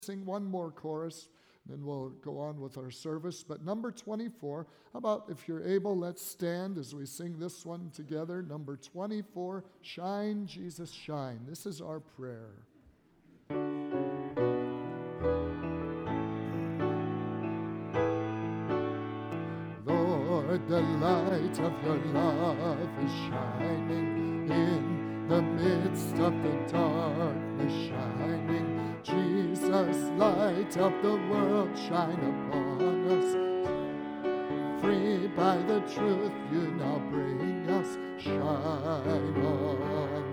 sing one more chorus, then we'll go on with our service. But number 24, how about if you're able, let's stand as we sing this one together. Number 24, Shine, Jesus, Shine. This is our prayer. Lord, the light of your love is shining in the midst of the darkness shining. Jesus, light of the world, shine upon us. Free by the truth you now bring us, shine on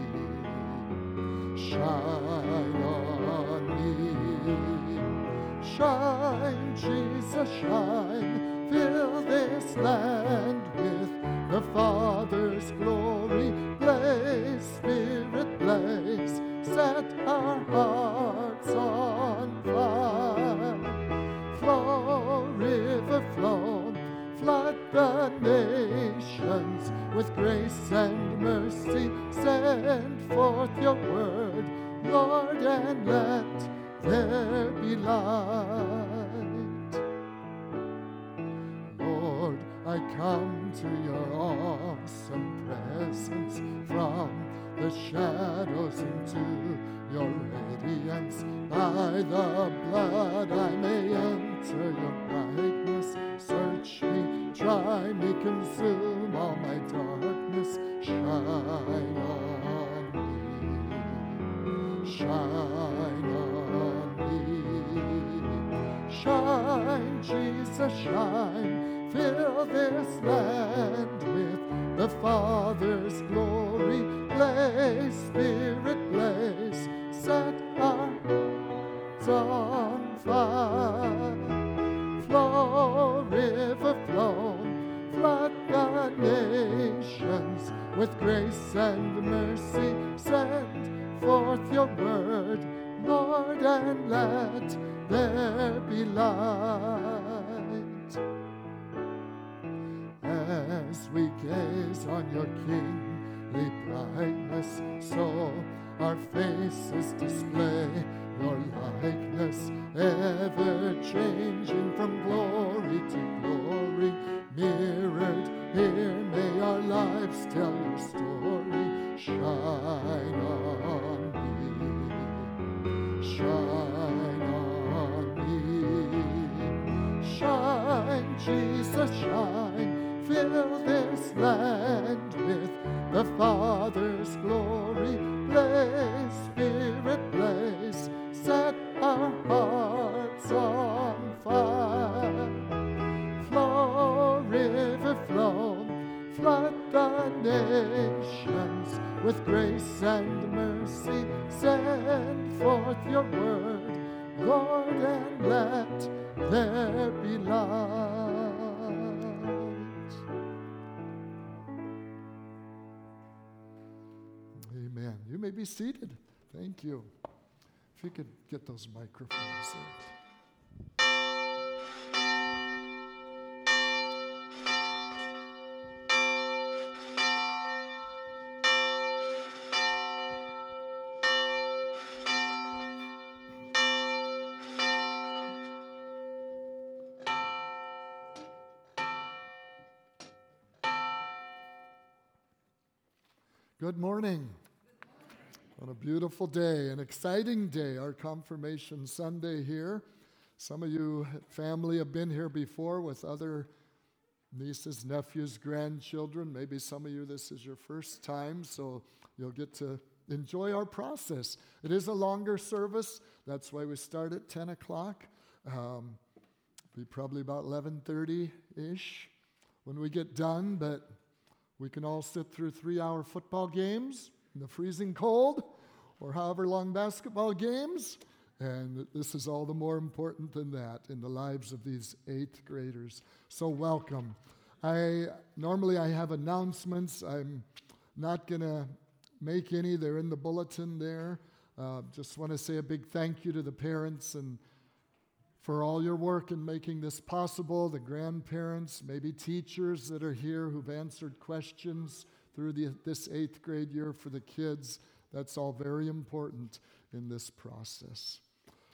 me. Shine on me. Shine, Jesus, shine. Fill this land with the Father's glory. Blaze, Spirit, blaze. Set our hearts on fire. Flow, river, flow. Flood the nations with grace and mercy. Send forth your word, Lord, and let there be light. Lord, I come to your awesome presence from the shadows into your radiance. By the blood I may enter your brightness. Search me, try me, consume all my darkness. Shine on me. Shine on me. Shine, Jesus, shine. Fill this land with the Father's glory. Blaze, Spirit, blaze. Set our hearts on fire. Flow, river, flow. Flood the nations with grace and mercy. Send forth your word, Lord, and let there be light. As we gaze on your kingly brightness, so our faces display your likeness, ever changing from glory to glory. Mirrored here, may our lives tell your story. Shine on me. Shine on me. Shine, Jesus, shine. Fill this land with the Father's glory. Blaze, Spirit, blaze. Set our hearts on fire. Flow, river, flow. Flood the nations with grace and mercy. Send forth your word, Lord, and let there be light. Amen. You may be seated. Thank you. If you could get those microphones there. Good morning. On a beautiful day, an exciting day, our Confirmation Sunday here. Some of you family have been here before with other nieces, nephews, grandchildren. Maybe some of you, this is your first time, so you'll get to enjoy our process. It is a longer service. That's why we start at 10 o'clock. Be probably about 11:30-ish when we get done, but we can all sit through 3-hour football games in the freezing cold, or however long basketball games, and this is all the more important than that in the lives of these 8th graders. So welcome. Normally I have announcements. I'm not going to make any. They're in the bulletin there. Just want to say a big thank you to the parents and for all your work in making this possible, the grandparents, maybe teachers that are here who've answered questions through this 8th grade year for the kids. That's all very important in this process.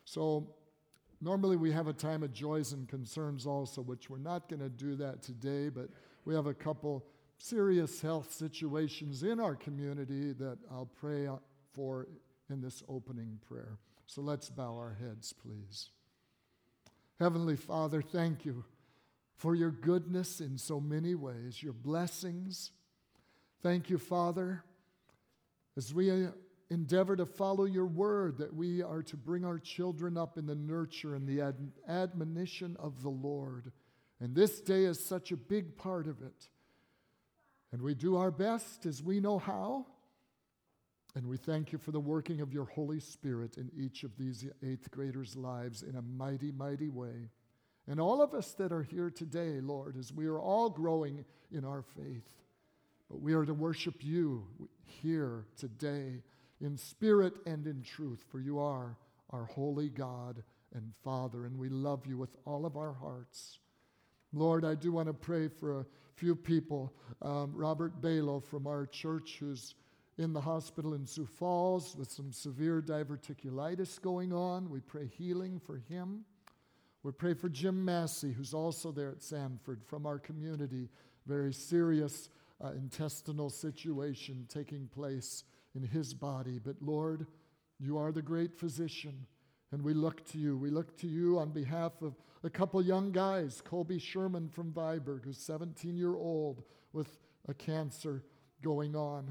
So normally we have a time of joys and concerns also, which we're not going to do that today, but we have a couple serious health situations in our community that I'll pray for in this opening prayer. So let's bow our heads, please. Heavenly Father, thank you for your goodness in so many ways, your blessings. Thank you, Father, as we endeavor to follow your word, that we are to bring our children up in the nurture and the admonition of the Lord. And this day is such a big part of it. And we do our best as we know how. And we thank you for the working of your Holy Spirit in each of these 8th graders' lives in a mighty, mighty way. And all of us that are here today, Lord, as we are all growing in our faith. But we are to worship you here today in spirit and in truth, for you are our holy God and Father, and we love you with all of our hearts. Lord, I do want to pray for a few people. Robert Balo from our church, who's in the hospital in Sioux Falls with some severe diverticulitis going on. We pray healing for him. We pray for Jim Massey, who's also there at Sanford from our community. Very serious intestinal situation taking place in his body. But Lord, you are the great physician, and we look to you. We look to you on behalf of a couple young guys, Colby Sherman from Viborg, who's 17-year-old with a cancer going on.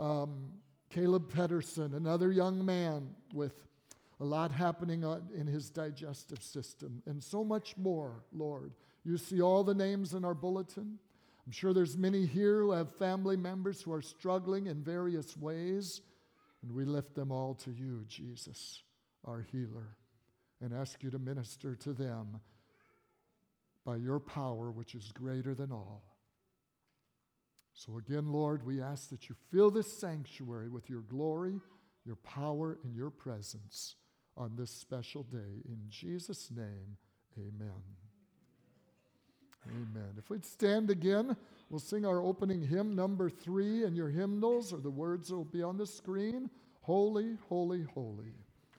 Caleb Pedersen, another young man with a lot happening in his digestive system, and so much more, Lord. You see all the names in our bulletin. I'm sure there's many here who have family members who are struggling in various ways, and we lift them all to you, Jesus, our healer, and ask you to minister to them by your power, which is greater than all. So again, Lord, we ask that you fill this sanctuary with your glory, your power, and your presence on this special day. In Jesus' name, amen. Amen. If we'd stand again, we'll sing our opening hymn, number 3, and your hymnals, or the words will be on the screen. Holy, holy, holy.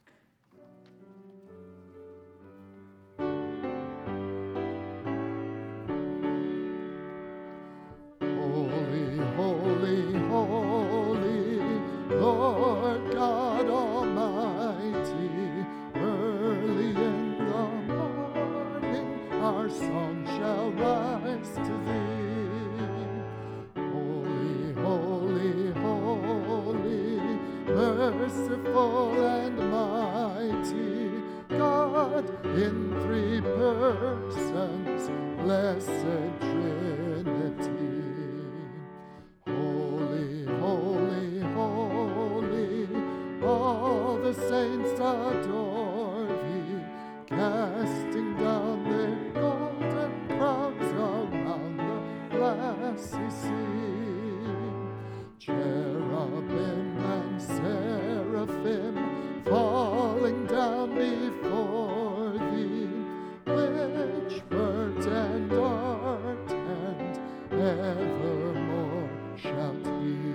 Holy, holy, holy, Lord God Almighty, early in the morning our song shall rise to thee. Holy, holy, holy, merciful and mighty, God in 3 persons, blessed Trinity. Holy, holy, holy, all the saints adore thee, casting down their golden crowns around the glassy sea. Cherubim and seraphim falling down before thee, witch-birds and art and evermore shalt be.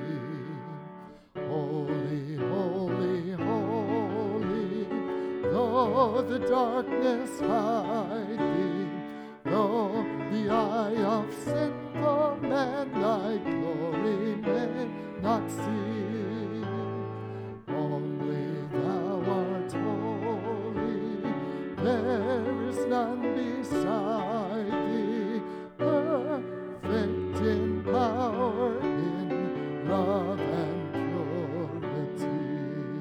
Holy, holy, holy, though the darkness hide thee, though the eye of sinful man thy glory may not see, only thou art holy, there is none beside thee, perfect in power, in love and purity.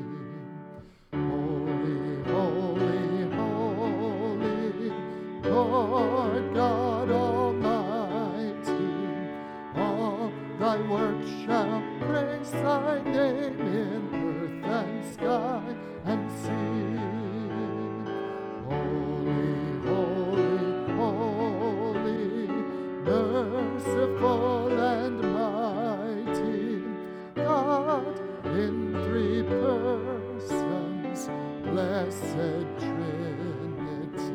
Holy, holy, holy, Lord God Almighty, all thy works shall praise thy name in earth and sky and sea. Holy, holy, holy, merciful and mighty, God in 3 persons, blessed Trinity.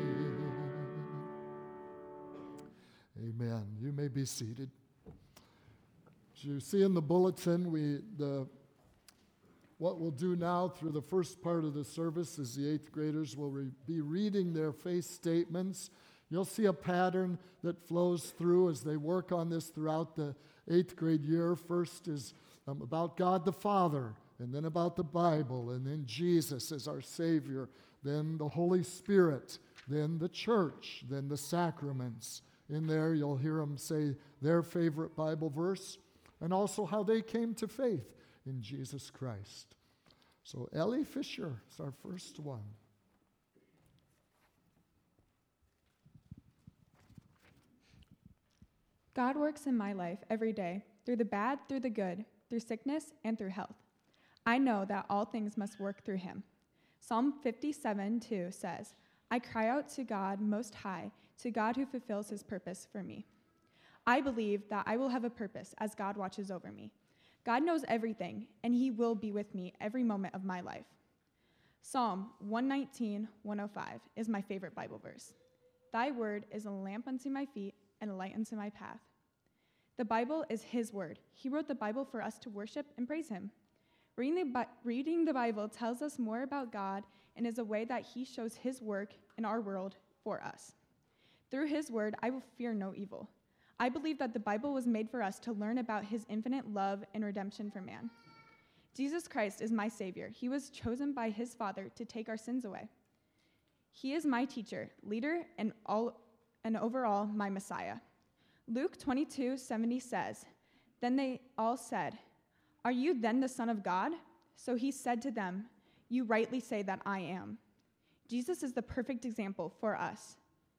Amen. You may be seated. As you see in the bulletin, the what we'll do now through the first part of the service is the eighth graders will be reading their faith statements. You'll see a pattern that flows through as they work on this throughout the eighth grade year. First is about God the Father, and then about the Bible, and then Jesus as our Savior, then the Holy Spirit, then the church, then the sacraments. In there, you'll hear them say their favorite Bible verse, and also how they came to faith in Jesus Christ. So Ellie Fisher is our first one. God works in my life every day, through the bad, through the good, through sickness, and through health. I know that all things must work through him. Psalm 57:2 says, I cry out to God Most High, to God who fulfills his purpose for me. I believe that I will have a purpose as God watches over me. God knows everything, and he will be with me every moment of my life. Psalm 119:105 is my favorite Bible verse. Thy word is a lamp unto my feet and a light unto my path. The Bible is his word. He wrote the Bible for us to worship and praise him. Reading the Bible tells us more about God and is a way that he shows his work in our world for us. Through his word, I will fear no evil. I believe that the Bible was made for us to learn about his infinite love and redemption for man. Jesus Christ is my Savior. He was chosen by his Father to take our sins away. He is my teacher, leader, and overall my Messiah. Luke 22:70 says, Then they all said, Are you then the Son of God? So he said to them, You rightly say that I am. Jesus is the perfect example for us.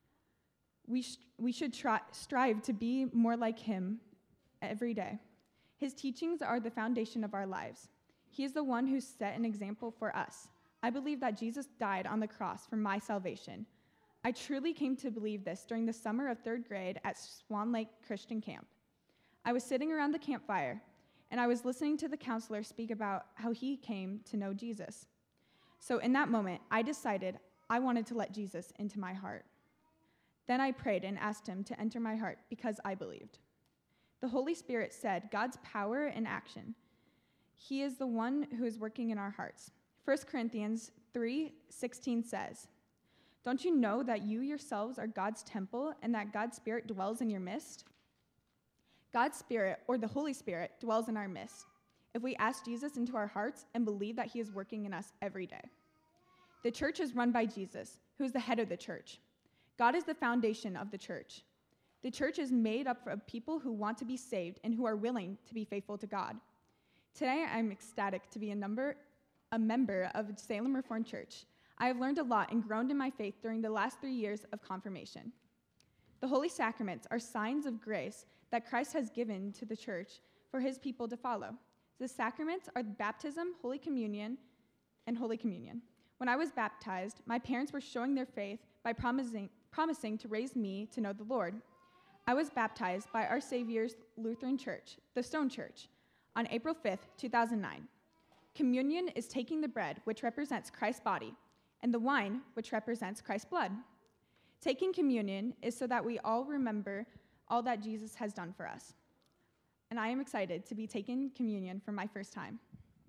We should strive to be more like him every day. His teachings are the foundation of our lives. He is the one who set an example for us. I believe that Jesus died on the cross for my salvation. I truly came to believe this during the summer of 3rd grade at Swan Lake Christian Camp. I was sitting around the campfire, and I was listening to the counselor speak about how he came to know Jesus. So in that moment, I decided I wanted to let Jesus into my heart. Then I prayed and asked him to enter my heart because I believed. The Holy Spirit said God's power in action. He is the one who is working in our hearts. 1 Corinthians 3:16 says, Don't you know that you yourselves are God's temple and that God's Spirit dwells in your midst? God's Spirit, or the Holy Spirit, dwells in our midst if we ask Jesus into our hearts and believe that he is working in us every day. The church is run by Jesus, who is the head of the church. God is the foundation of the church. The church is made up of people who want to be saved and who are willing to be faithful to God. Today, I'm ecstatic to be a member of Salem Reformed Church. I have learned a lot and grown in my faith during the last 3 years of confirmation. The Holy Sacraments are signs of grace that Christ has given to the church for his people to follow. The sacraments are baptism, Holy Communion, and Holy Communion. When I was baptized, my parents were showing their faith by promising to raise me to know the Lord. I was baptized by Our Savior's Lutheran Church, the Stone Church, on April 5th, 2009. Communion is taking the bread, which represents Christ's body, and the wine, which represents Christ's blood. Taking communion is so that we all remember all that Jesus has done for us. And I am excited to be taking communion for my first time.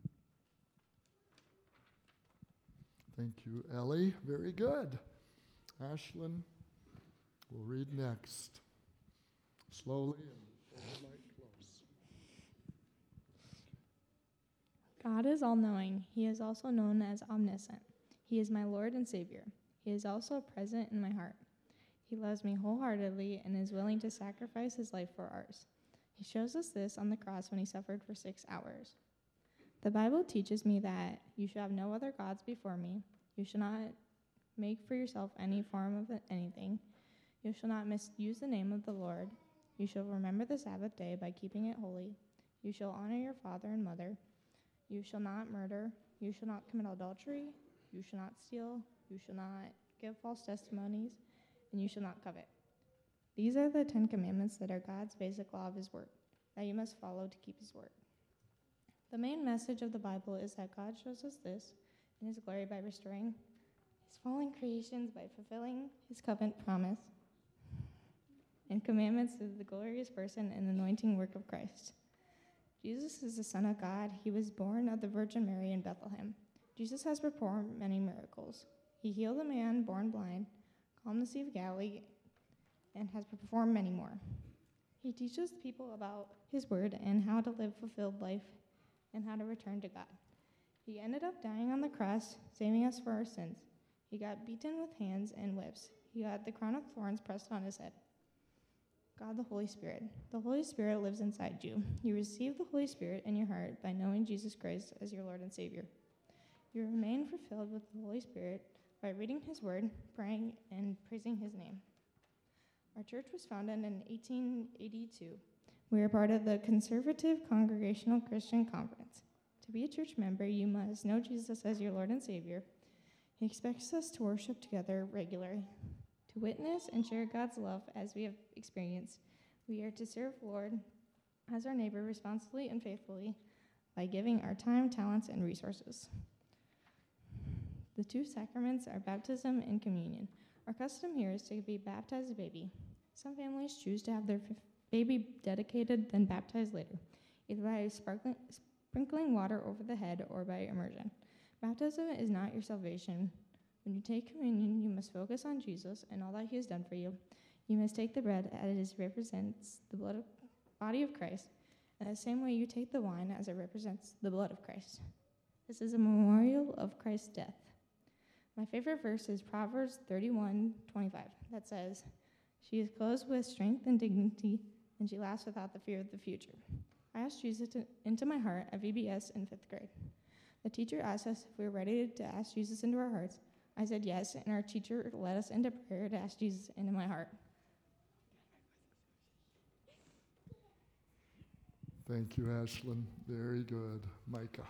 Thank you, Ellie. Very good. Ashlyn will read next. Slowly and hold the mic close. God is all-knowing. He is also known as omniscient. He is my Lord and Savior. He is also present in my heart. He loves me wholeheartedly and is willing to sacrifice his life for ours. He shows us this on the cross when he suffered for 6 hours. The Bible teaches me that you shall have no other gods before me. You shall not make for yourself any form of anything. You shall not misuse the name of the Lord. You shall remember the Sabbath day by keeping it holy. You shall honor your father and mother. You shall not murder. You shall not commit adultery. You shall not steal. You shall not give false testimonies. And you shall not covet. These are the 10 commandments that are God's basic law of his word, that you must follow to keep his word. The main message of the Bible is that God shows us this in his glory by restoring his fallen creations, by fulfilling his covenant promise and commandments through the glorious person and anointing work of Christ. Jesus is the Son of God. He was born of the Virgin Mary in Bethlehem. Jesus has performed many miracles. He healed a man born blind, calmed the Sea of Galilee, and has performed many more. He teaches people about his word and how to live fulfilled life and how to return to God. He ended up dying on the cross, saving us for our sins. He got beaten with hands and whips. He got the crown of thorns pressed on his head. God, the Holy Spirit. The Holy Spirit lives inside you. You receive the Holy Spirit in your heart by knowing Jesus Christ as your Lord and Savior. You remain fulfilled with the Holy Spirit by reading his word, praying, and praising his name. Our church was founded in 1882. We are part of the Conservative Congregational Christian Conference. To be a church member, you must know Jesus as your Lord and Savior. He expects us to worship together regularly, to witness and share God's love as we have experienced. We are to serve the Lord as our neighbor responsibly and faithfully by giving our time, talents, and resources. The two sacraments are baptism and communion. Our custom here is to be baptized a baby. Some families choose to have their baby dedicated, then baptized later, either by sprinkling water over the head or by immersion. Baptism is not your salvation. When you take communion, you must focus on Jesus and all that he has done for you. You must take the bread as it represents the body of Christ, and the same way you take the wine as it represents the blood of Christ. This is a memorial of Christ's death. My favorite verse is Proverbs 31:25 that says, "She is clothed with strength and dignity, and she laughs without the fear of the future." I asked Jesus into my heart at VBS in 5th grade. The teacher asked us if we were ready to ask Jesus into our hearts. I said yes, and our teacher led us into prayer to ask Jesus into my heart. Thank you, Ashlyn. Very good. Micah.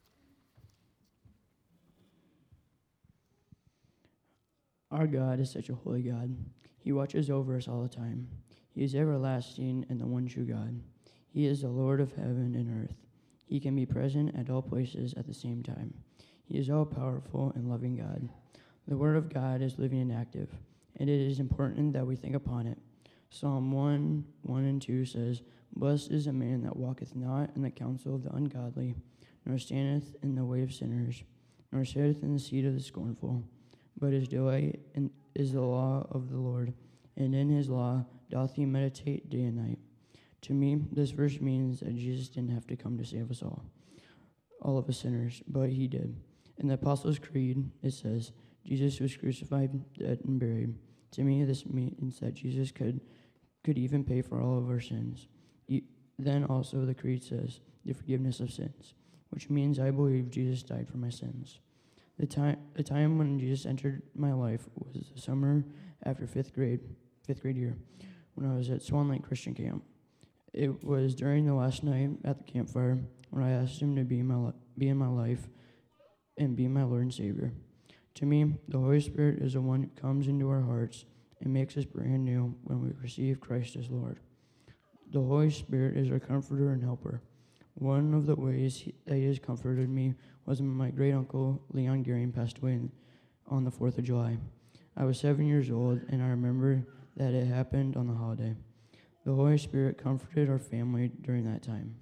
Our God is such a holy God. He watches over us all the time. He is everlasting and the one true God. He is the Lord of heaven and earth. He can be present at all places at the same time. He is all-powerful and loving God. The Word of God is living and active, and it is important that we think upon it. Psalm 1:1-2 says, "Blessed is a man that walketh not in the counsel of the ungodly, nor standeth in the way of sinners, nor sitteth in the seat of the scornful. But his delight is the law of the Lord, and in his law doth he meditate day and night." To me, this verse means that Jesus didn't have to come to save us all of us sinners, but he did. In the Apostles' Creed, it says, Jesus was crucified, dead, and buried. To me, this means that Jesus could even pay for all of our sins. Then also the Creed says, the forgiveness of sins, which means I believe Jesus died for my sins. The time when Jesus entered my life was the summer after fifth grade year, when I was at Swan Lake Christian Camp. It was during the last night at the campfire when I asked him to be in my life and be my Lord and Savior. To me, the Holy Spirit is the one who comes into our hearts and makes us brand new when we receive Christ as Lord. The Holy Spirit is our comforter and helper. One of the ways that he has comforted me was when my great-uncle Leon Gearing passed away on the 4th of July. I was 7 years old, and I remember that it happened on the holiday. The Holy Spirit comforted our family during that time.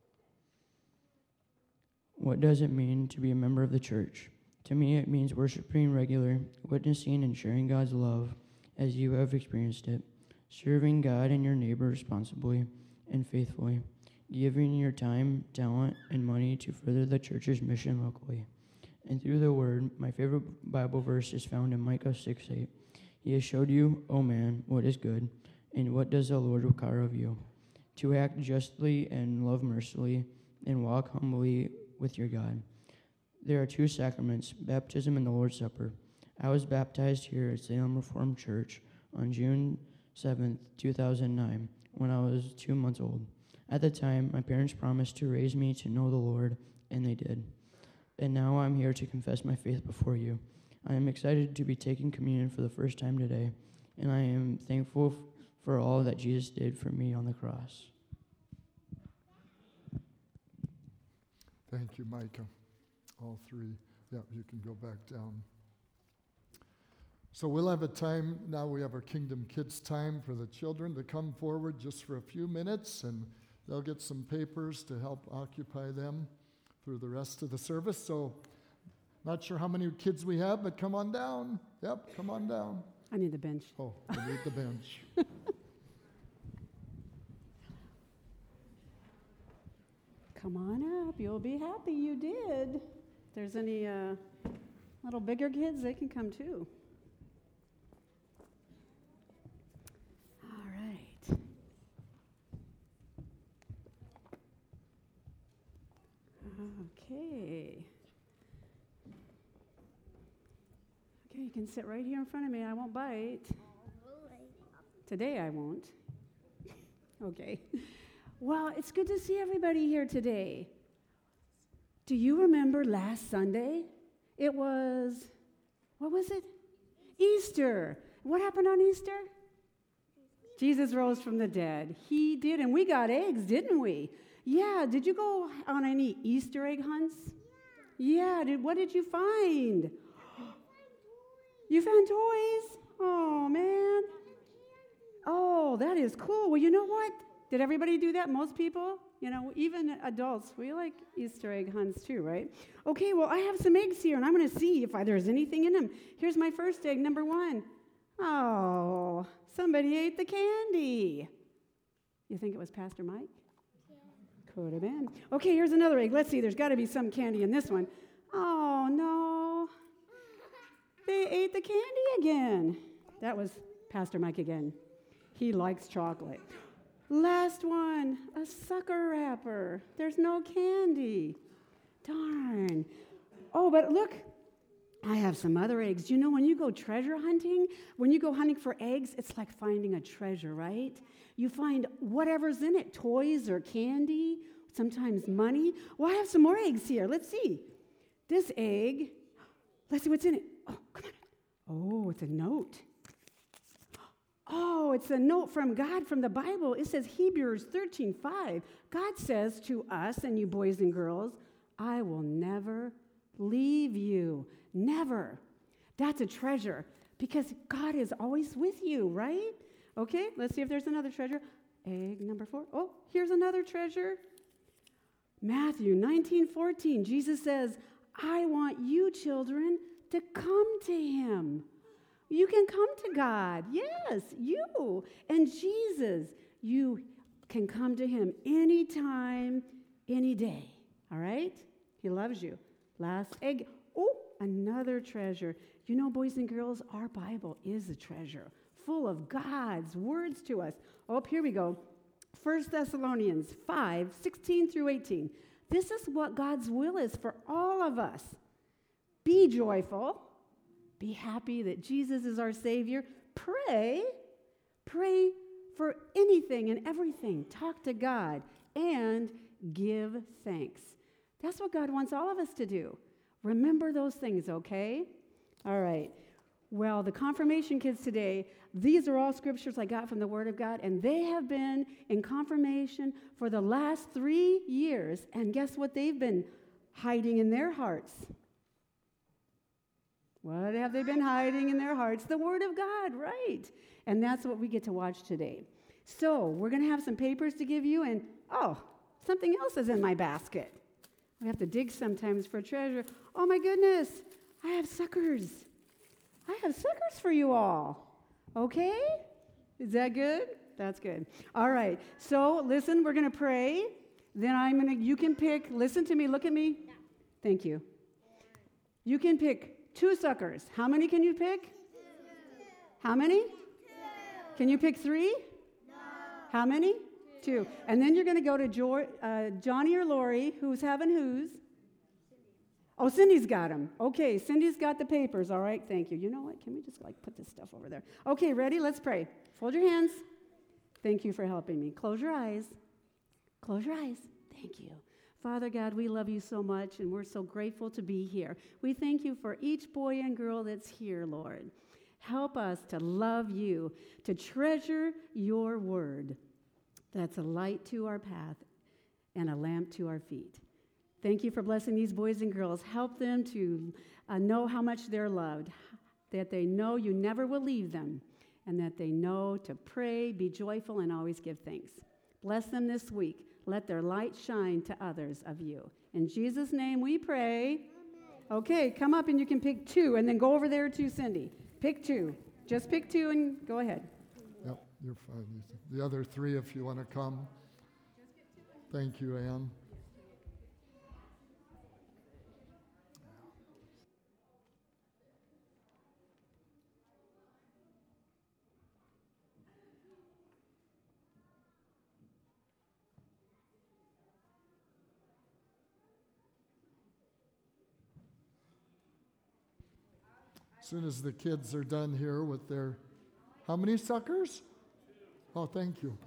What does it mean to be a member of the church? To me, it means worshiping regularly, witnessing and sharing God's love as you have experienced it, serving God and your neighbor responsibly and faithfully, giving your time, talent, and money to further the church's mission locally. And through the Word, my favorite Bible verse is found in Micah 6:8. He has showed you, O man, what is good, and what does the Lord require of you? To act justly and love mercifully, and walk humbly with your God. There are two sacraments, baptism and the Lord's Supper. I was baptized here at Salem Reformed Church on June 7th, 2009, when I was 2 months old. At the time, my parents promised to raise me to know the Lord, and they did. And now I'm here to confess my faith before you. I am excited to be taking communion for the first time today, and I am thankful for all that Jesus did for me on the cross. Thank you, Micah. All three. Yeah, you can go back down. So we'll have a time, now we have our Kingdom Kids time for the children to come forward just for a few minutes and they'll get some papers to help occupy them through the rest of the service. So, not sure how many kids we have, but come on down. Yep, come on down. I need the bench. Oh, we need the bench. Come on up. You'll be happy you did. If there's any little bigger kids, they can come too. All right. Okay. Okay, you can sit right here in front of me. I won't bite. Today I won't. Okay. Well, it's good to see everybody here today. Do you remember last Sunday? It was, what was it? Easter. What happened on Easter? Jesus rose from the dead. He did, and we got eggs, didn't we? Yeah, did you go on any Easter egg hunts? Yeah, what did you find? You found toys? Oh, man. Oh, that is cool. Well, you know what? Did everybody do that? Most people? You know, even adults, we like Easter egg hunts too, right? Okay, well, I have some eggs here, and I'm going to see if there's anything in them. Here's my first egg, number 1. Oh, somebody ate the candy. You think it was Pastor Mike? Yeah. Could have been. Okay, here's another egg. Let's see. There's got to be some candy in this one. Oh, no. They ate the candy again. That was Pastor Mike again. He likes chocolate. Last one, a sucker wrapper. There's no candy. Darn. Oh, but look, I have some other eggs. You know, when you go treasure hunting, when you go hunting for eggs, it's like finding a treasure, right? You find whatever's in it, toys or candy, sometimes money. Well, I have some more eggs here. Let's see. This egg, let's see what's in it. Oh, come on. Oh, it's a note. Oh, it's a note from God, from the Bible. It says Hebrews 13:5. God says to us and you boys and girls, I will never leave you. Never. That's a treasure because God is always with you, right? Okay, let's see if there's another treasure. Egg number 4. Oh, here's another treasure. Matthew 19:14. Jesus says, I want you children to come to him. You can come to God. Yes, you. And Jesus, you can come to him anytime, any day. All right? He loves you. Last egg. Oh, another treasure. You know, boys and girls, our Bible is a treasure full of God's words to us. Oh, here we go. 1 Thessalonians 5:16 through 18. This is what God's will is for all of us. Be joyful. Be happy that Jesus is our Savior. Pray for anything and everything. Talk to God and give thanks. That's what God wants all of us to do. Remember those things, okay? All right. Well, the confirmation kids today, these are all scriptures I got from the Word of God, and they have been in confirmation for the last 3 years. And guess what they've been hiding in their hearts? What have they been hiding in their hearts? The Word of God, right? And that's what we get to watch today. So we're going to have some papers to give you, and something else is in my basket. We have to dig sometimes for treasure. Oh my goodness, I have suckers. I have suckers for you all. Okay? Is that good? That's good. All right. So listen, we're going to pray. Then you can pick, listen to me, look at me. Yeah. Thank you. You can pick 2 suckers. How many can you pick? 2. How many? 2. Can you pick 3? No. How many? 2. And then you're going to go to Johnny or Lori, who's having whose? Oh, Cindy's got them. Okay, Cindy's got the papers. All right, thank you. You know what? Can we just put this stuff over there? Okay, ready? Let's pray. Fold your hands. Thank you for helping me. Close your eyes. Close your eyes. Thank you. Father God, we love you so much, and we're so grateful to be here. We thank you for each boy and girl that's here, Lord. Help us to love you, to treasure your word. That's a light to our path and a lamp to our feet. Thank you for blessing these boys and girls. Help them to know how much they're loved, that they know you never will leave them, and that they know to pray, be joyful, and always give thanks. Bless them this week. let their light shine to others of you. In Jesus' name we pray. Okay, come up and you can pick 2, and then go over there to Cindy. Pick 2. Just pick 2 and go ahead. Yep, you're fine. The other 3, if you want to come. Thank you, Ann. As soon as the kids are done here with their, how many suckers? Oh, thank you.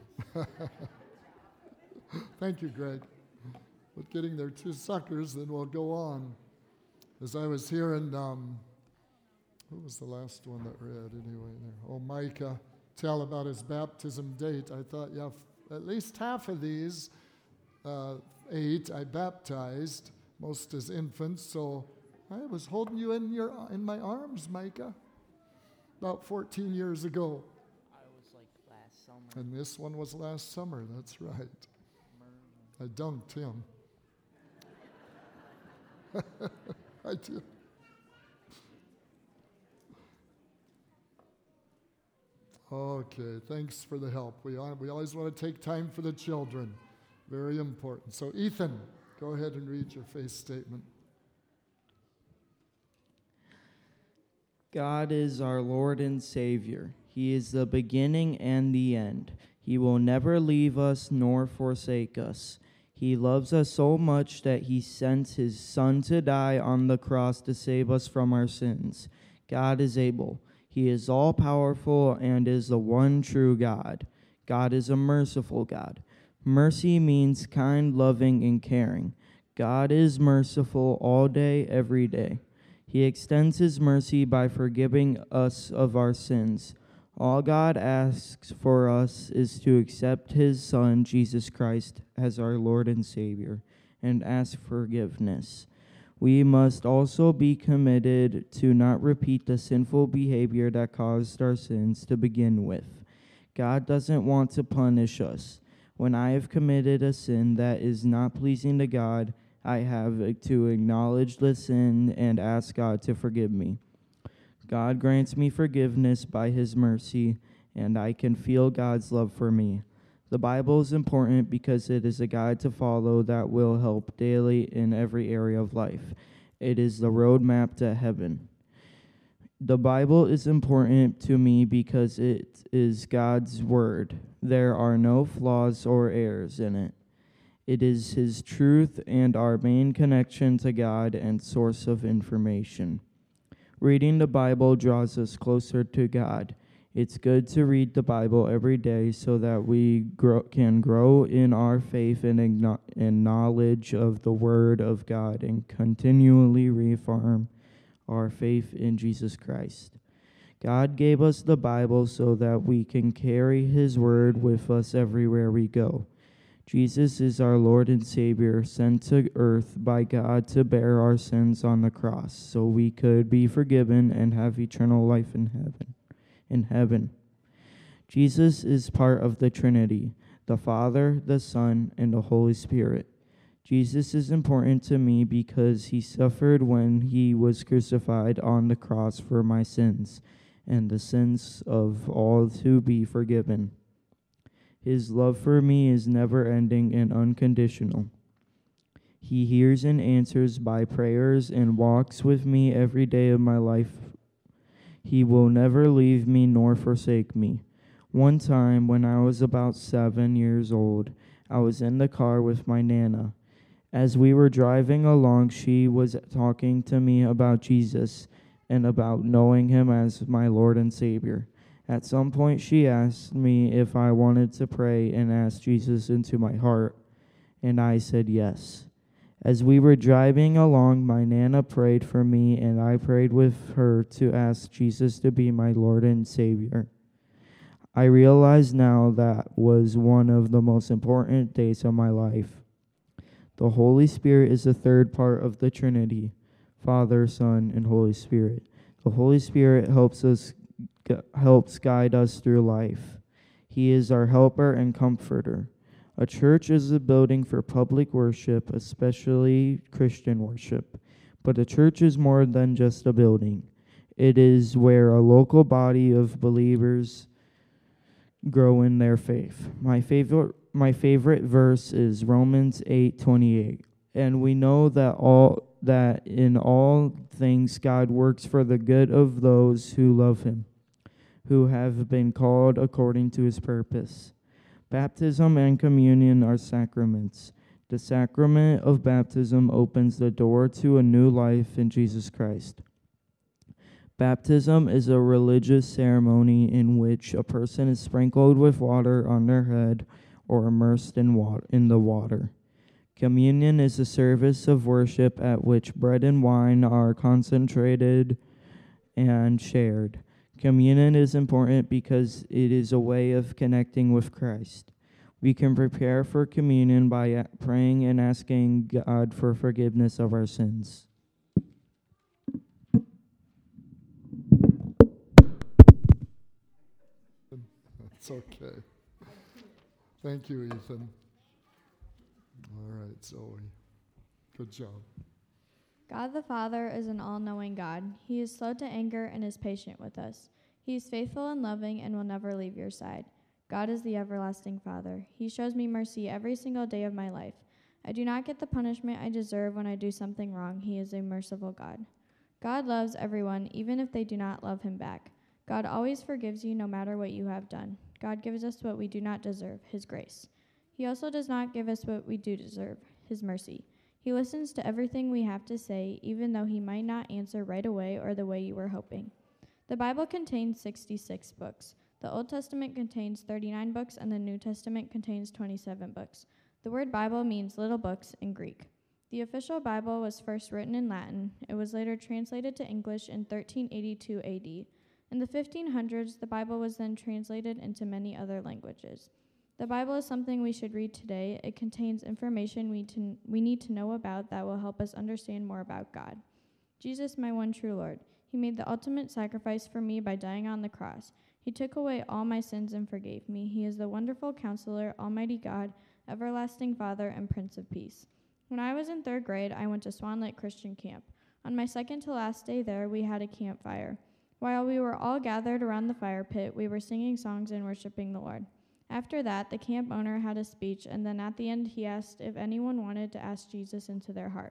Thank you, Greg. With getting their 2 suckers, then we'll go on. As I was hearing, who was the last one that read anyway? Oh, Micah, tell about his baptism date. I thought, yeah, at least half of these 8 I baptized, most as infants, so I was holding you in my arms, Micah, about 14 years ago. I was like last summer. And this one was last summer, that's right. I dunked him. I did. Okay, thanks for the help. We always want to take time for the children. Very important. So Ethan, go ahead and read your faith statement. God is our Lord and Savior. He is the beginning and the end. He will never leave us nor forsake us. He loves us so much that he sent his Son to die on the cross to save us from our sins. God is able. He is all-powerful and is the one true God. God is a merciful God. Mercy means kind, loving, and caring. God is merciful all day, every day. He extends his mercy by forgiving us of our sins. All God asks for us is to accept his Son, Jesus Christ, as our Lord and Savior, and ask forgiveness. We must also be committed to not repeat the sinful behavior that caused our sins to begin with. God doesn't want to punish us. When I have committed a sin that is not pleasing to God, I have to acknowledge the sin and ask God to forgive me. God grants me forgiveness by his mercy, and I can feel God's love for me. The Bible is important because it is a guide to follow that will help daily in every area of life. It is the roadmap to heaven. The Bible is important to me because it is God's word. There are no flaws or errors in it. It is his truth and our main connection to God and source of information. Reading the Bible draws us closer to God. It's good to read the Bible every day so that we can grow in our faith and knowledge of the Word of God and continually reaffirm our faith in Jesus Christ. God gave us the Bible so that we can carry his Word with us everywhere we go. Jesus is our Lord and Savior, sent to earth by God to bear our sins on the cross, so we could be forgiven and have eternal life in heaven. Jesus is part of the Trinity, the Father, the Son, and the Holy Spirit. Jesus is important to me because he suffered when he was crucified on the cross for my sins and the sins of all to be forgiven. His love for me is never-ending and unconditional. He hears and answers my prayers and walks with me every day of my life. He will never leave me nor forsake me. One time, when I was about 7 years old, I was in the car with my Nana. As we were driving along, she was talking to me about Jesus and about knowing him as my Lord and Savior. At some point, she asked me if I wanted to pray and ask Jesus into my heart, and I said yes. As we were driving along, my Nana prayed for me, and I prayed with her to ask Jesus to be my Lord and Savior. I realize now that was one of the most important days of my life. The Holy Spirit is the third part of the Trinity, Father, Son, and Holy Spirit. The Holy Spirit helps guide us through life. He is our helper and comforter. A church is a building for public worship, especially Christian worship. But a church is more than just a building. It is where a local body of believers grow in their faith. My favorite verse is Romans 8:28. And we know that in all things God works for the good of those who love him, who have been called according to his purpose. Baptism and communion are sacraments. The sacrament of baptism opens the door to a new life in Jesus Christ. Baptism is a religious ceremony in which a person is sprinkled with water on their head or immersed in the water. Communion is a service of worship at which bread and wine are concentrated and shared. Communion is important because it is a way of connecting with Christ. We can prepare for communion by praying and asking God for forgiveness of our sins. It's okay. Thank you, Ethan. All right, Zoe. Good job. God the Father is an all-knowing God. He is slow to anger and is patient with us. He is faithful and loving and will never leave your side. God is the everlasting Father. He shows me mercy every single day of my life. I do not get the punishment I deserve when I do something wrong. He is a merciful God. God loves everyone, even if they do not love him back. God always forgives you no matter what you have done. God gives us what we do not deserve, his grace. He also does not give us what we do deserve, his mercy. He listens to everything we have to say, even though he might not answer right away or the way you were hoping. The Bible contains 66 books. The Old Testament contains 39 books, and the New Testament contains 27 books. The word Bible means little books in Greek. The official Bible was first written in Latin. It was later translated to English in 1382 AD. In the 1500s, the Bible was then translated into many other languages. The Bible is something we should read today. It contains information we need to know about that will help us understand more about God. Jesus, my one true Lord. He made the ultimate sacrifice for me by dying on the cross. He took away all my sins and forgave me. He is the wonderful Counselor, Almighty God, everlasting Father, and Prince of Peace. When I was in 3rd grade, I went to Swan Lake Christian Camp. On my second to last day there, we had a campfire. While we were all gathered around the fire pit, we were singing songs and worshiping the Lord. After that, the camp owner had a speech, and then at the end he asked if anyone wanted to ask Jesus into their heart.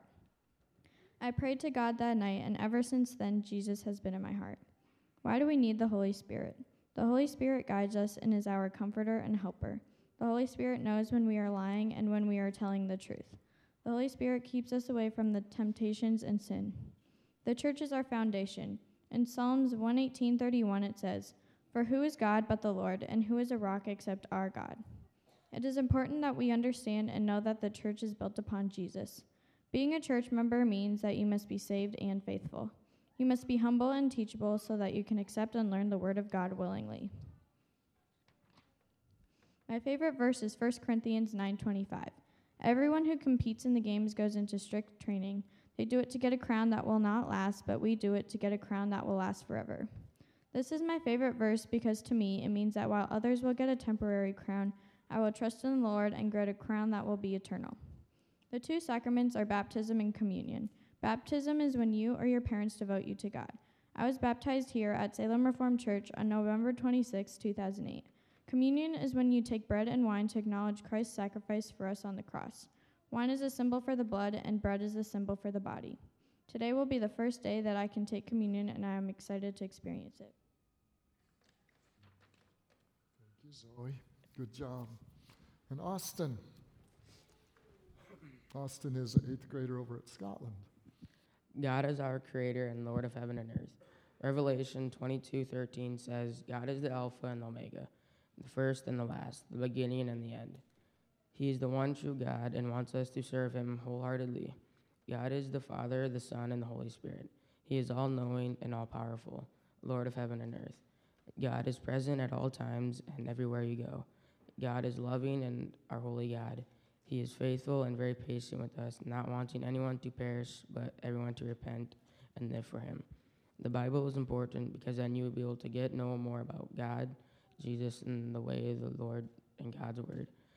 I prayed to God that night, and ever since then, Jesus has been in my heart. Why do we need the Holy Spirit? The Holy Spirit guides us and is our comforter and helper. The Holy Spirit knows when we are lying and when we are telling the truth. The Holy Spirit keeps us away from the temptations and sin. The church is our foundation. In Psalms 118:31 it says, "For who is God but the Lord, and who is a rock except our God?" It is important that we understand and know that the church is built upon Jesus. Being a church member means that you must be saved and faithful. You must be humble and teachable so that you can accept and learn the Word of God willingly. My favorite verse is 1 Corinthians 9:25. Everyone who competes in the games goes into strict training. They do it to get a crown that will not last, but we do it to get a crown that will last forever. This is my favorite verse because to me it means that while others will get a temporary crown, I will trust in the Lord and get a crown that will be eternal. The two sacraments are baptism and communion. Baptism is when you or your parents devote you to God. I was baptized here at Salem Reformed Church on November 26, 2008. Communion is when you take bread and wine to acknowledge Christ's sacrifice for us on the cross. Wine is a symbol for the blood, and bread is a symbol for the body. Today will be the first day that I can take communion, and I am excited to experience it. Thank you, Zoe. Good job. And Austin. Austin is an 8th grader over at Scotland. God is our creator and Lord of heaven and earth. Revelation 22:13 says, God is the Alpha and the Omega, the first and the last, the beginning and the end. He is the one true God and wants us to serve him wholeheartedly. God is the Father, the Son, and the Holy Spirit. He is all-knowing and all-powerful, Lord of heaven and earth. God is present at all times and everywhere you go. God is loving and our holy God. He is faithful and very patient with us, not wanting anyone to perish, but everyone to repent and live for him. The Bible is important because then you will be able to know more about God, Jesus, and the way of the Lord and God's word.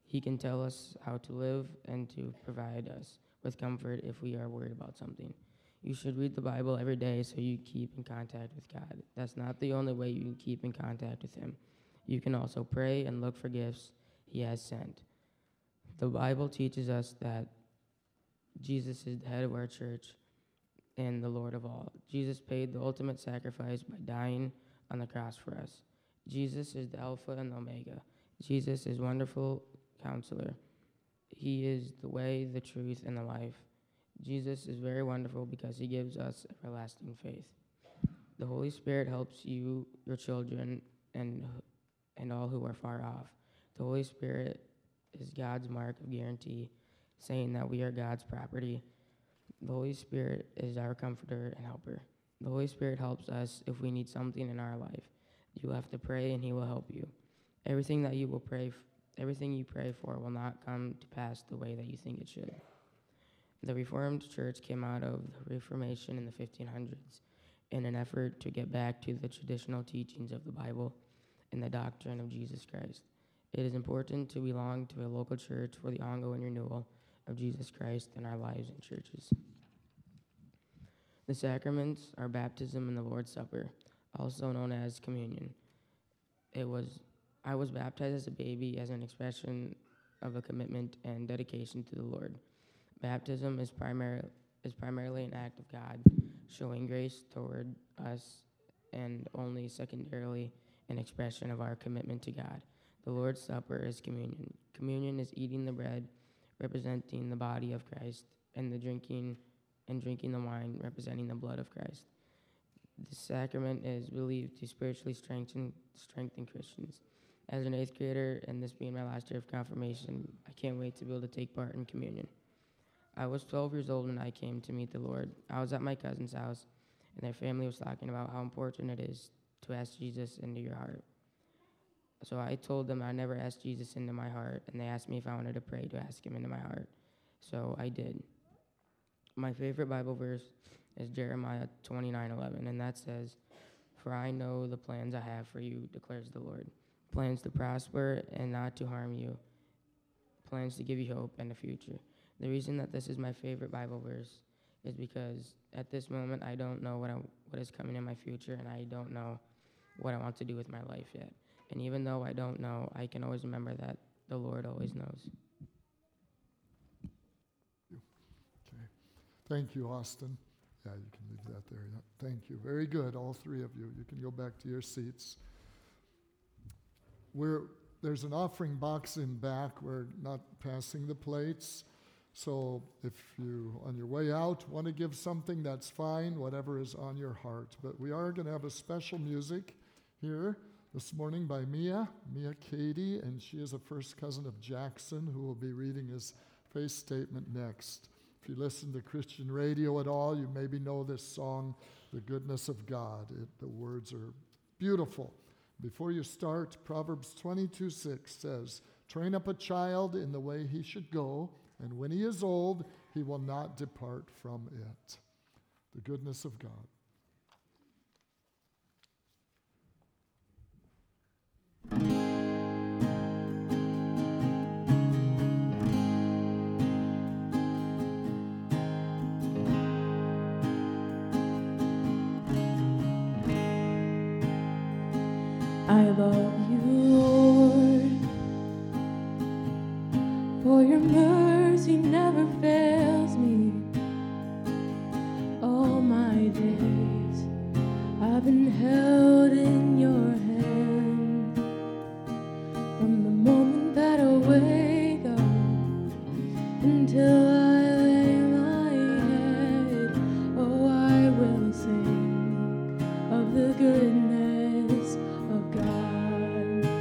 He can tell us how to live and to provide us with comfort if we are worried about something. You should read the Bible every day so you keep in contact with God. That's not the only way you can keep in contact with Him. You can also pray and look for gifts He has sent. The Bible teaches us that Jesus is the head of our church and the Lord of all. Jesus paid the ultimate sacrifice by dying on the cross for us. Jesus is the Alpha and the Omega. Jesus is wonderful counselor. He is the way, the truth, and the life. Jesus is very wonderful because he gives us everlasting faith. The Holy Spirit helps you, your children, and all who are far off. The Holy Spirit is God's mark of guarantee, saying that we are God's property. The Holy Spirit is our comforter and helper. The Holy Spirit helps us if we need something in our life. You have to pray and he will help you. Everything you pray for will not come to pass the way that you think it should. The Reformed Church came out of the Reformation in the 1500s in an effort to get back to the traditional teachings of the Bible and the doctrine of Jesus Christ. It is important to belong to a local church for the ongoing renewal of Jesus Christ in our lives and churches. The sacraments are baptism and the Lord's Supper, also known as communion. I was baptized as a baby as an expression of a commitment and dedication to the Lord. Baptism is primarily an act of God, showing grace toward us, and only secondarily an expression of our commitment to God. The Lord's Supper is communion. Communion is eating the bread, representing the body of Christ, and drinking the wine, representing the blood of Christ. This sacrament is believed to spiritually strengthen Christians. As an 8th grader, and this being my last year of confirmation, I can't wait to be able to take part in communion. I was 12 years old when I came to meet the Lord. I was at my cousin's house, and their family was talking about how important it is to ask Jesus into your heart. So I told them I never asked Jesus into my heart, and they asked me if I wanted to pray to ask him into my heart. So I did. My favorite Bible verse is Jeremiah 29:11, and that says, "For I know the plans I have for you, declares the Lord. Plans to prosper and not to harm you. Plans to give you hope and a future." The reason that this is my favorite Bible verse is because at this moment I don't know what is coming in my future, and I don't know what I want to do with my life yet. And even though I don't know, I can always remember that the Lord always knows. Okay. Thank you, Austin. Yeah, you can leave that there. Yeah. Thank you. Very good, all three of you. You can go back to your seats. There's an offering box in back. We're not passing the plates. So if you, on your way out, want to give something, that's fine, whatever is on your heart. But we are going to have a special music here this morning by Mia Cady, and she is a first cousin of Jackson, who will be reading his faith statement next. If you listen to Christian radio at all, you maybe know this song, "The Goodness of God." The words are beautiful. Before you start, Proverbs 22:6 says, "Train up a child in the way he should go, and when he is old, he will not depart from it." The goodness of God. I love you, Lord, for your mercy never fails me. All my days I've been held in your hand. From the moment that I wake up until I lay my head, oh, I will sing of the goodness of God.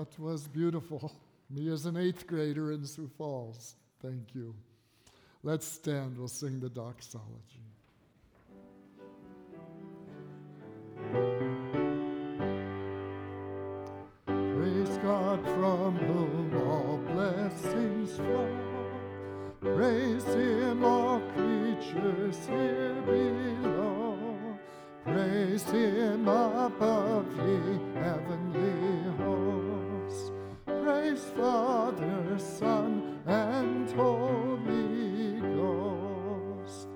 That was beautiful. Me as an 8th grader in Sioux Falls. Thank you. Let's stand. We'll sing the doxology. Praise God from whom all blessings flow. Praise Him, all creatures here below. Praise Him above, ye heavenly hosts. Praise Father, Son, and Holy Ghost.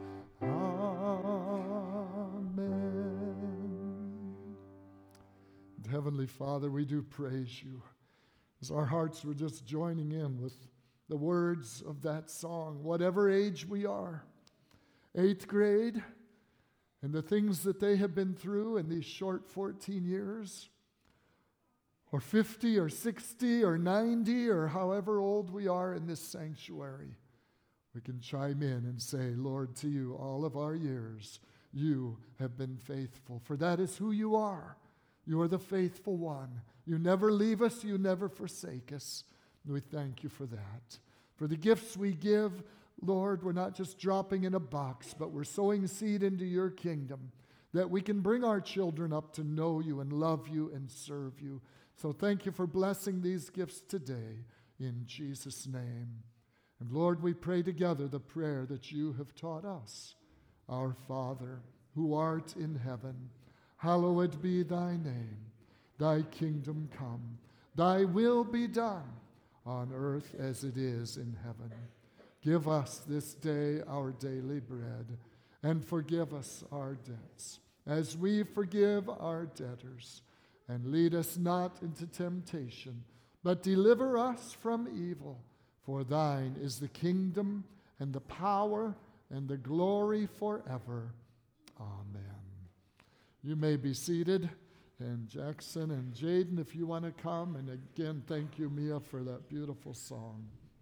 Amen. Heavenly Father, we do praise you as our hearts were just joining in with the words of that song, whatever age we are, 8th grade, and the things that they have been through in these short 14 years, or 50 or 60 or 90 or however old we are in this sanctuary, we can chime in and say, Lord, to you all of our years, you have been faithful, for that is who you are. You are the faithful one. You never leave us, you never forsake us. We thank you for that. For the gifts we give, Lord, we're not just dropping in a box, but we're sowing seed into your kingdom, that we can bring our children up to know you and love you and serve you. So thank you for blessing these gifts today in Jesus' name. And Lord, we pray together the prayer that you have taught us. Our Father, who art in heaven, hallowed be thy name. Thy kingdom come, thy will be done on earth as it is in heaven. Give us this day our daily bread, and forgive us our debts, as we forgive our debtors. And lead us not into temptation, but deliver us from evil. For thine is the kingdom, and the power, and the glory forever. Amen. You may be seated. And Jackson and Jaden, if you want to come. And again, thank you, Mia, for that beautiful song.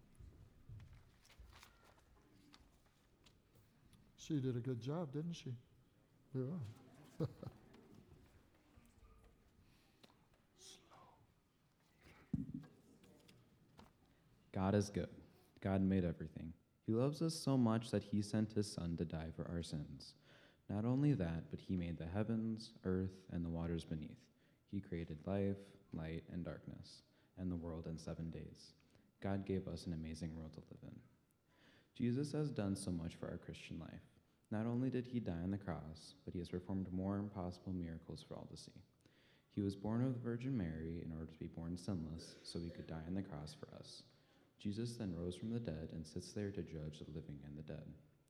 She did a good job, didn't she? Yeah. God is good. God made everything. He loves us so much that he sent his Son to die for our sins. Not only that, but he made the heavens, earth, and the waters beneath. He created life, light, and darkness, and the world in 7 days. God gave us an amazing world to live in. Jesus has done so much for our Christian life. Not only did he die on the cross, but he has performed more impossible miracles for all to see. He was born of the Virgin Mary in order to be born sinless, so he could die on the cross for us. Jesus then rose from the dead and sits there to judge the living and the dead.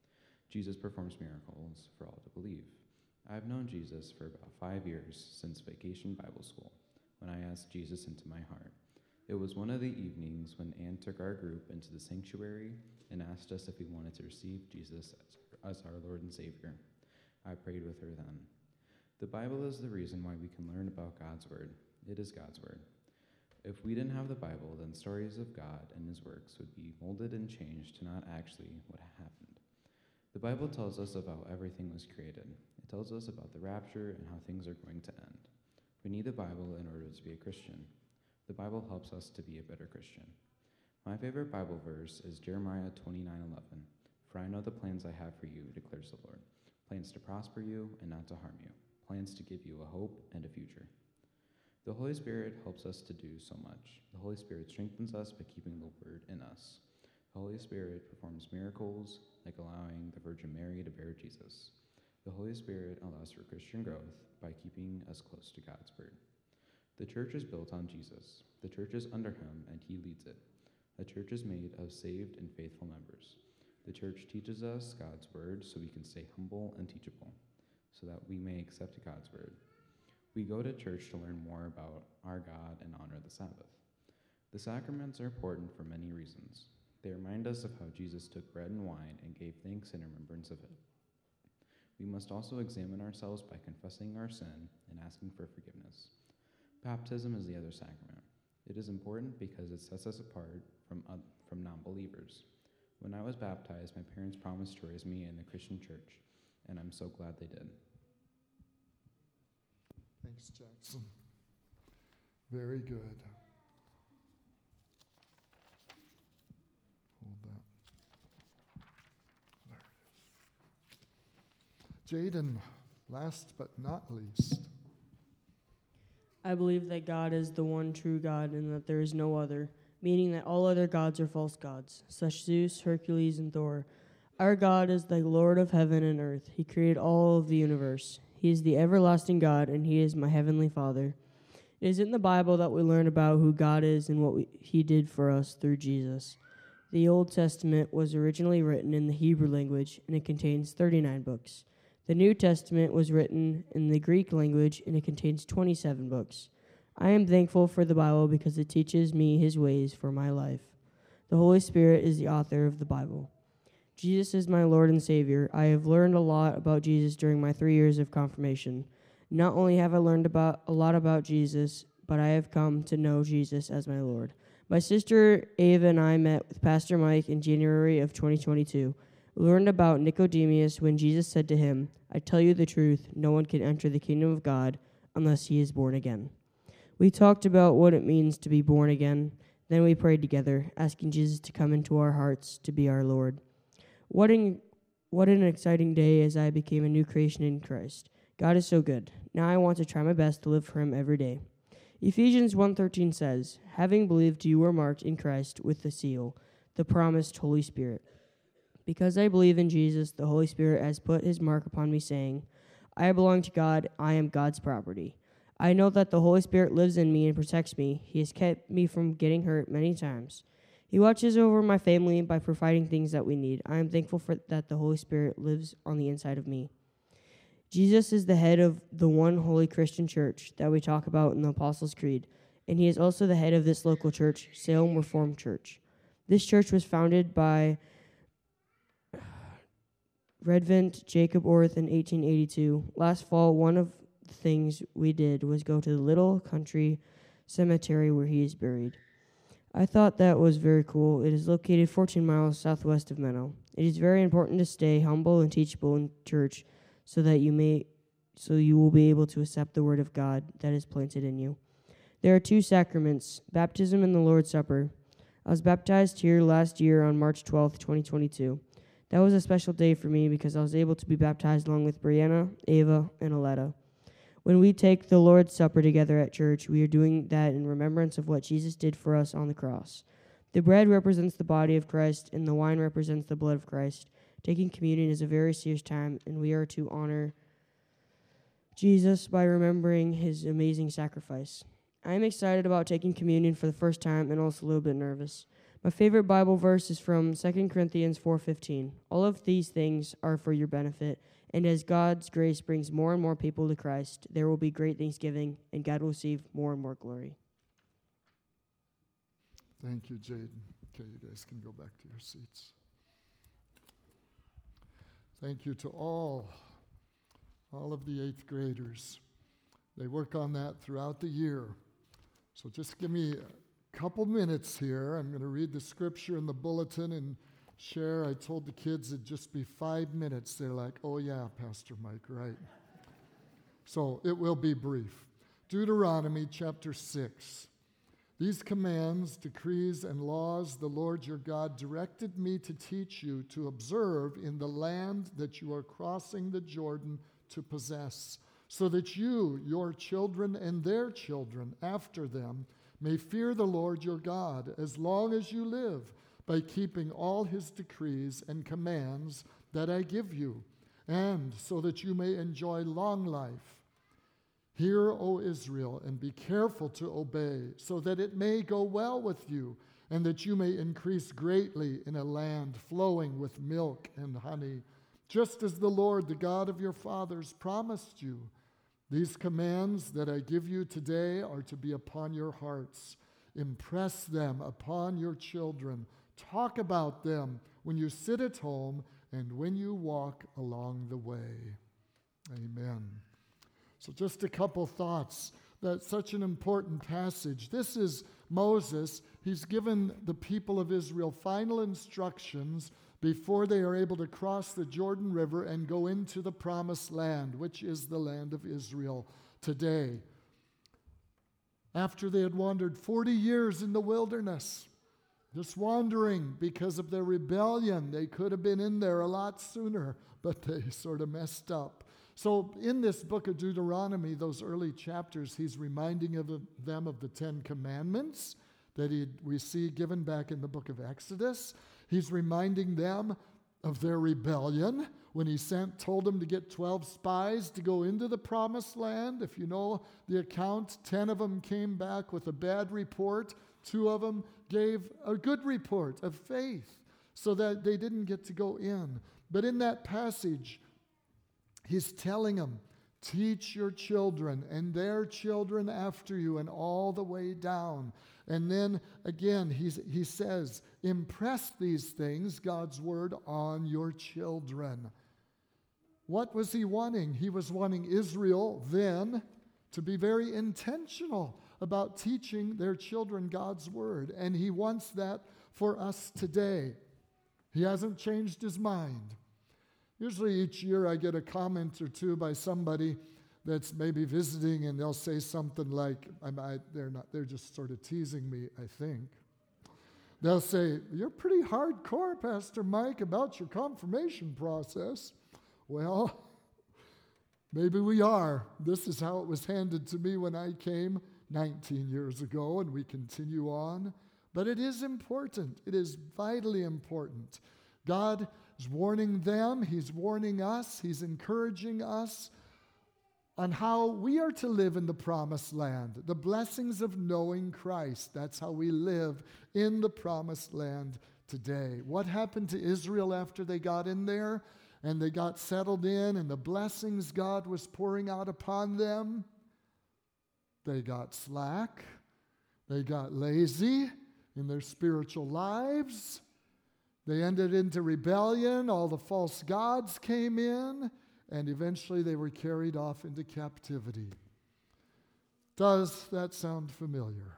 Jesus performs miracles for all to believe. I've known Jesus for about 5 years, since Vacation Bible School, when I asked Jesus into my heart. It was one of the evenings when Ann took our group into the sanctuary and asked us if we wanted to receive Jesus as our Lord and Savior. I prayed with her then. The Bible is the reason why we can learn about God's Word. It is God's Word. If we didn't have the Bible, then stories of God and his works would be molded and changed to not actually what happened. The Bible tells us about how everything was created. It tells us about the rapture and how things are going to end. We need the Bible in order to be a Christian. The Bible helps us to be a better Christian. My favorite Bible verse is Jeremiah 29:11. For I know the plans I have for you, declares the Lord. Plans to prosper you and not to harm you. Plans to give you a hope and a future. The Holy Spirit helps us to do so much. The Holy Spirit strengthens us by keeping the Word in us. The Holy Spirit performs miracles, like allowing the Virgin Mary to bear Jesus. The Holy Spirit allows for Christian growth by keeping us close to God's Word. The church is built on Jesus. The church is under him, and he leads it. The church is made of saved and faithful members. The church teaches us God's Word so we can stay humble and teachable, so that we may accept God's Word. We go to church to learn more about our God and honor the Sabbath. The sacraments are important for many reasons. They remind us of how Jesus took bread and wine and gave thanks in remembrance of it. We must also examine ourselves by confessing our sin and asking for forgiveness. Baptism is the other sacrament. It is important because it sets us apart from non-believers. When I was baptized, my parents promised to raise me in the Christian church, and I'm so glad they did. Thanks, Jackson. Very good. Jaden, last but not least. I believe that God is the one true God and that there is no other, meaning that all other gods are false gods, such Zeus, Hercules, and Thor. Our God is the Lord of heaven and earth. He created all of the universe. He is the everlasting God, and he is my heavenly Father. It is in the Bible that we learn about who God is and what he did for us through Jesus. The Old Testament was originally written in the Hebrew language, and it contains 39 books. The New Testament was written in the Greek language, and it contains 27 books. I am thankful for the Bible because it teaches me his ways for my life. The Holy Spirit is the author of the Bible. Jesus is my Lord and Savior. I have learned a lot about Jesus during my 3 years of confirmation. Not only have I learned a lot about Jesus, but I have come to know Jesus as my Lord. My sister Ava and I met with Pastor Mike in January of 2022. We learned about Nicodemus when Jesus said to him, "I tell you the truth, no one can enter the kingdom of God unless he is born again." We talked about what it means to be born again. Then we prayed together, asking Jesus to come into our hearts to be our Lord. What an exciting day as I became a new creation in Christ. God is so good. Now I want to try my best to live for him every day. Ephesians 1:13 says, "Having believed you were marked in Christ with the seal, the promised Holy Spirit." Because I believe in Jesus, the Holy Spirit has put his mark upon me, saying, "I belong to God, I am God's property." I know that the Holy Spirit lives in me and protects me. He has kept me from getting hurt many times. He watches over my family by providing things that we need. I am thankful for that the Holy Spirit lives on the inside of me. Jesus is the head of the one holy Christian church that we talk about in the Apostles' Creed, and he is also the head of this local church, Salem Reformed Church. This church was founded by Redvent Jacob Orth in 1882. Last fall, one of the things we did was go to the little country cemetery where he is buried. I thought that was very cool. It is located 14 miles southwest of Menno. It is very important to stay humble and teachable in church so you will be able to accept the word of God that is planted in you. There are 2 sacraments, baptism and the Lord's Supper. I was baptized here last year on March 12th, 2022. That was a special day for me because I was able to be baptized along with Brianna, Ava, and Aletta. When we take the Lord's Supper together at church, we are doing that in remembrance of what Jesus did for us on the cross. The bread represents the body of Christ, and the wine represents the blood of Christ. Taking communion is a very serious time, and we are to honor Jesus by remembering his amazing sacrifice. I am excited about taking communion for the first time and also a little bit nervous. My favorite Bible verse is from 2 Corinthians 4:15. All of these things are for your benefit, and as God's grace brings more and more people to Christ, there will be great thanksgiving, and God will receive more and more glory. Thank you, Jaden. Okay, you guys can go back to your seats. Thank you to all of the 8th graders. They work on that throughout the year. So just give me a couple minutes here. I'm going to read the scripture in the bulletin and share. I told the kids it'd just be 5 minutes. They're like, "Oh yeah, Pastor Mike, right." So it will be brief. Deuteronomy chapter 6. These commands, decrees, and laws the Lord your God directed me to teach you to observe in the land that you are crossing the Jordan to possess, so that you, your children, and their children after them may fear the Lord your God as long as you live, by keeping all his decrees and commands that I give you, and so that you may enjoy long life. Hear, O Israel, and be careful to obey, so that it may go well with you, and that you may increase greatly in a land flowing with milk and honey, just as the Lord, the God of your fathers, promised you. These commands that I give you today are to be upon your hearts. Impress them upon your children. Talk about them when you sit at home and when you walk along the way. Amen. So just a couple thoughts. That's such an important passage. This is Moses. He's given the people of Israel final instructions before they are able to cross the Jordan River and go into the promised land, which is the land of Israel today. After they had wandered 40 years in the wilderness, just wandering because of their rebellion. They could have been in there a lot sooner, but they sort of messed up. So in this book of Deuteronomy, those early chapters, he's reminding them of the Ten Commandments that we see given back in the book of Exodus. He's reminding them of their rebellion when he told them to get 12 spies to go into the promised land. If you know the account, 10 of them came back with a bad report. 2 of them gave a good report of faith so that they didn't get to go in. But in that passage, he's telling them, teach your children and their children after you and all the way down. And then again, he says, impress these things, God's word, on your children. What was he wanting? He was wanting Israel then to be very intentional about teaching their children God's word. And he wants that for us today. He hasn't changed his mind. Usually each year I get a comment or two by somebody that's maybe visiting, and they'll say something like, they're just sort of teasing me, I think. They'll say, you're pretty hardcore, Pastor Mike, about your confirmation process. Well, maybe we are. This is how it was handed to me when I came 19 years ago, and we continue on. But it is important. It is vitally important. God is warning them. He's warning us. He's encouraging us on how we are to live in the promised land, the blessings of knowing Christ. That's how we live in the promised land today. What happened to Israel after they got in there and they got settled in and the blessings God was pouring out upon them? They got slack. They got lazy in their spiritual lives. They ended into rebellion. All the false gods came in. And eventually they were carried off into captivity. Does that sound familiar?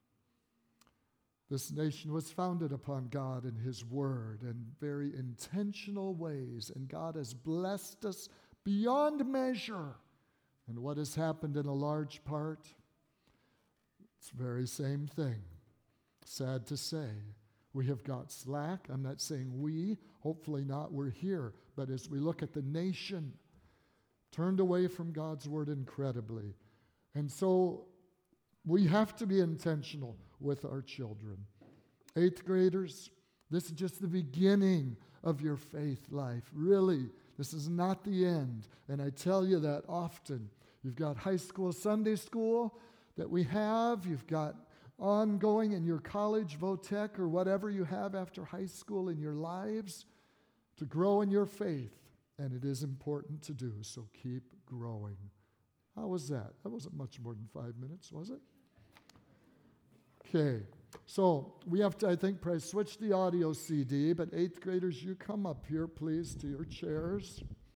This nation was founded upon God and His Word in very intentional ways, and God has blessed us beyond measure. And what has happened in a large part? It's the very same thing. Sad to say. We have got slack. I'm not saying we, hopefully not, we're here. But as we look at the nation, turned away from God's word incredibly. And so we have to be intentional with our children. 8th graders, this is just the beginning of your faith life. Really, this is not the end. And I tell you that often. You've got high school, Sunday school that we have. You've got ongoing in your college, VOTEC, or whatever you have after high school in your lives to grow in your faith. And it is important to do, so keep growing. How was that? That wasn't much more than 5 minutes, was it? Okay, so we have to, I think, probably switch the audio CD, but 8th graders, you come up here, please, to your chairs.